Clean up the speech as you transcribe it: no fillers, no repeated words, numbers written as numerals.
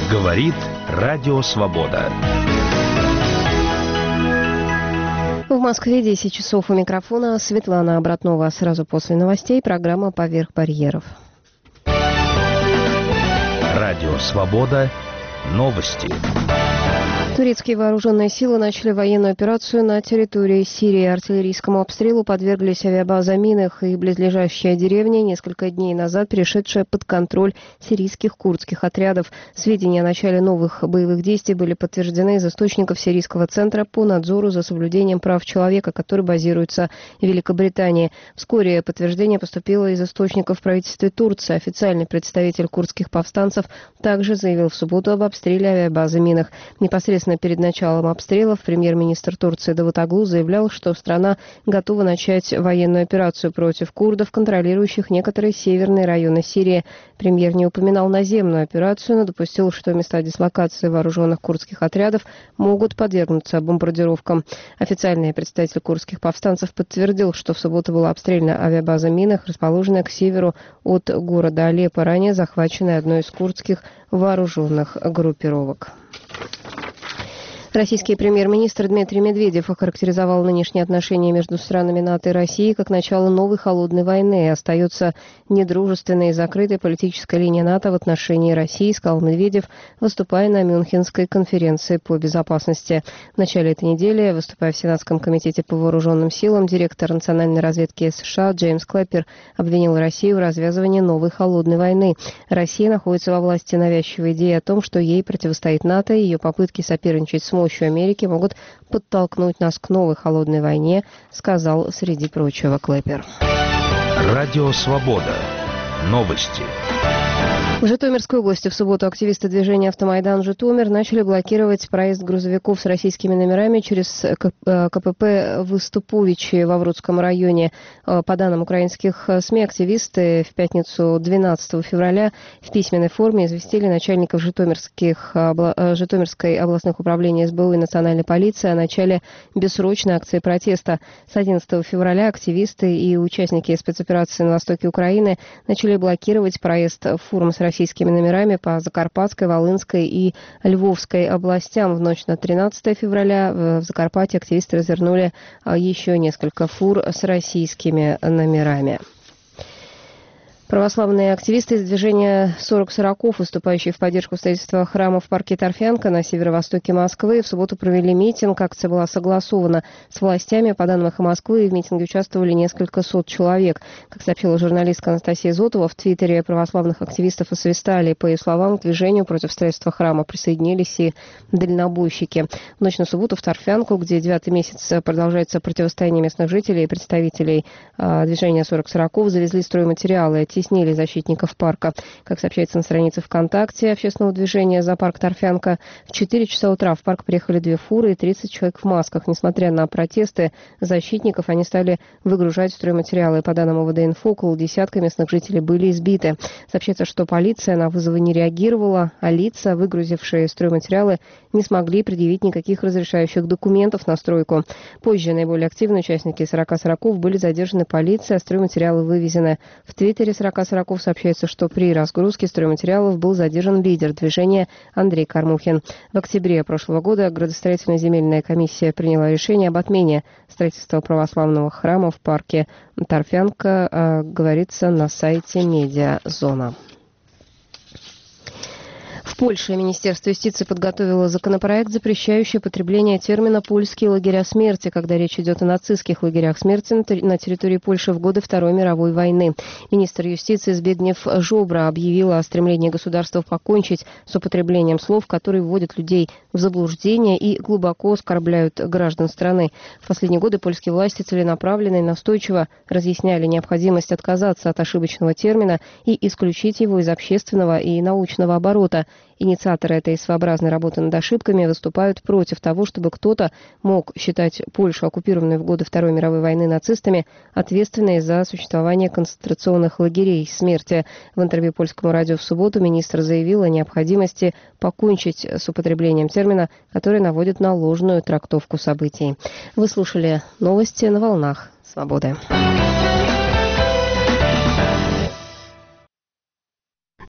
Говорит Радио Свобода. В Москве 10 часов, у микрофона Светлана Обратнова. Сразу после новостей программа «Поверх барьеров». Радио Свобода. Новости. Турецкие вооруженные силы начали военную операцию на территории Сирии. Артиллерийскому обстрелу подверглись авиабаза Минах и близлежащая деревня, несколько дней назад перешедшая под контроль сирийских курдских отрядов. Сведения о начале новых боевых действий были подтверждены из источников Сирийского центра по надзору за соблюдением прав человека, который базируется в Великобритании. Вскоре подтверждение поступило из источников в правительстве Турции. Официальный представитель курдских повстанцев также заявил в субботу об обстреле авиабазы Минах. Непосредственно перед началом обстрелов премьер-министр Турции Давутоглу заявлял, что страна готова начать военную операцию против курдов, контролирующих некоторые северные районы Сирии. Премьер не упоминал наземную операцию, но допустил, что места дислокации вооруженных курдских отрядов могут подвергнуться бомбардировкам. Официальный представитель курдских повстанцев подтвердил, что в субботу была обстреляна авиабаза Минах, расположенная к северу от города Алеппо, ранее захваченная одной из курдских вооруженных группировок. Российский премьер-министр Дмитрий Медведев охарактеризовал нынешние отношения между странами НАТО и Россией как начало новой холодной войны. Остается недружественной и закрытой политическая линия НАТО в отношении России, сказал Медведев, выступая на Мюнхенской конференции по безопасности. В начале этой недели, выступая в Сенатском комитете по вооруженным силам, директор национальной разведки США Джеймс Клэппер обвинил Россию в развязывании новой холодной войны. Россия находится во власти навязчивой идеи о том, что ей противостоит НАТО, и ее попытки соперничать с мощью Америки могут подтолкнуть нас к новой холодной войне, сказал среди прочего Клэппер. Радио Свобода. Новости. В Житомирской области в субботу активисты движения «Автомайдан Житомир» начали блокировать проезд грузовиков с российскими номерами через КПП Выступовичи в Оврудском районе. По данным украинских СМИ, активисты в пятницу 12 февраля в письменной форме известили начальников Житомирской областных управлений СБУ и национальной полиции о начале бессрочной акции протеста. С 11 февраля активисты и участники спецоперации на востоке Украины начали блокировать проезд фур с российскими номерами по Закарпатской, Волынской и Львовской областям. В ночь на 13 февраля в Закарпатье активисты развернули еще несколько фур с российскими номерами. Православные активисты из движения 40-40, выступающие в поддержку строительства храма в парке Торфянка на северо-востоке Москвы, в субботу провели митинг. Акция была согласована с властями. По данным «Эхо Москвы», в митинге участвовали несколько сот человек. Как сообщила журналистка Анастасия Зотова, в твиттере православных активистов освистали. По ее словам, к движению против строительства храма присоединились и дальнобойщики. В ночь на субботу в Торфянку, где 9-й месяц продолжается противостояние местных жителей и представителей движения 40-40, завезли стройматериалы, теснили защитников парка. Как сообщается на странице ВКонтакте общественного движения «За парк Торфянка», в 4 часа утра в парк приехали 2 фуры и 30 человек в масках. Несмотря на протесты защитников, они стали выгружать стройматериалы. По данным ОВД-инфо, около десятка местных жителей были избиты. Сообщается, что полиция на вызовы не реагировала, а лица, выгрузившие стройматериалы, не смогли предъявить никаких разрешающих документов на стройку. Позже наиболее активные участники 40-40 были задержаны полицией, а стройматериалы вывезены. В твиттере 40-40 сообщается, что при разгрузке стройматериалов был задержан лидер движения Андрей Кормухин. В октябре прошлого года градостроительная земельная комиссия приняла решение об отмене строительства православного храма в парке Торфянка, говорится на сайте «Медиазона». В Польше Министерство юстиции подготовило законопроект, запрещающий употребление термина «польские лагеря смерти», когда речь идет о нацистских лагерях смерти на территории Польши в годы Второй мировой войны. Министр юстиции Збигнев Жобра объявила о стремлении государства покончить с употреблением слов, которые вводят людей в заблуждение и глубоко оскорбляют граждан страны. В последние годы польские власти целенаправленно и настойчиво разъясняли необходимость отказаться от ошибочного термина и исключить его из общественного и научного оборота. Инициаторы этой своеобразной работы над ошибками выступают против того, чтобы кто-то мог считать Польшу, оккупированную в годы Второй мировой войны нацистами, ответственной за существование концентрационных лагерей смерти. В интервью польскому радио в субботу министр заявил о необходимости покончить с употреблением термина, который наводит на ложную трактовку событий. Вы слушали новости на волнах «Свободы».